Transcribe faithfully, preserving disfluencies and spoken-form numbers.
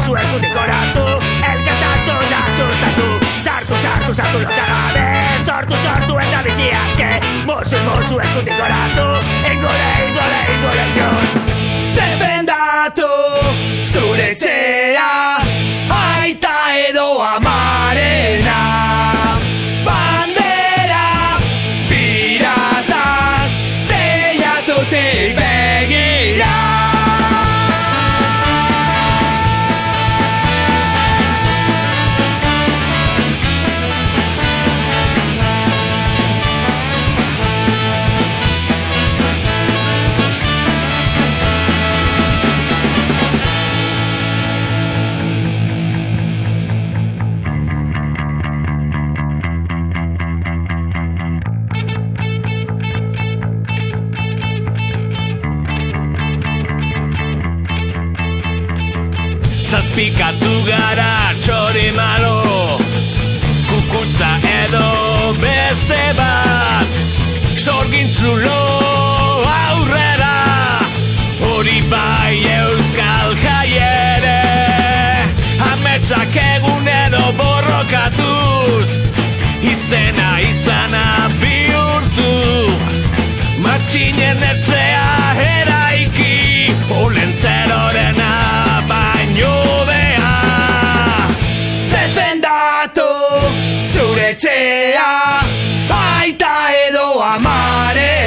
mozu eskutik oratu, elkartasuna sustatu. Sartu, sartu, sartu lotxagabe, sortu, sortu eta biziazke, mozu, mozu eskutik oratu, ingole, ingole, ingole jon. Defendatu zure etxea, aita edo amarena. Bandera piratak teilatutik begira. Zazpikatu gara txori malo, kukutza edo beste bat, sorgintzulo aurrera, hori bai euskal jaiere, ametsak egunero borrokatuz, izena izana bihurtu, matxinen etzea eraiki, olentzerorena baino beha. Defendatu zure etxea, aita edo amare.